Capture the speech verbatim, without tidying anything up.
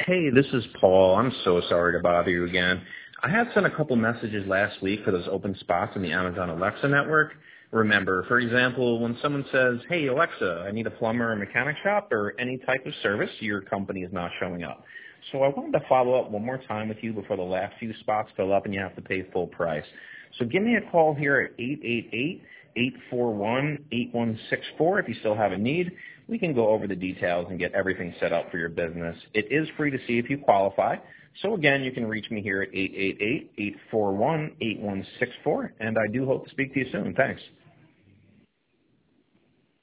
Hey, this is Paul. I'm so sorry to bother you again. I had sent a couple messages last week for those open spots in the Amazon Alexa network. Remember, for example, when someone says, hey, Alexa, I need a plumber or mechanic shop or any type of service, your company is not showing up. So I wanted to follow up one more time with you before the last few spots fill up and you have to pay full price. So give me a call here at eight eight eight, eight four one, eight one six four if you still have a need. We can go over the details and get everything set up for your business. It is free to see if you qualify. So again, you can reach me here at eight eight eight, eight four one, eight one six four, and I do hope to speak to you soon. Thanks.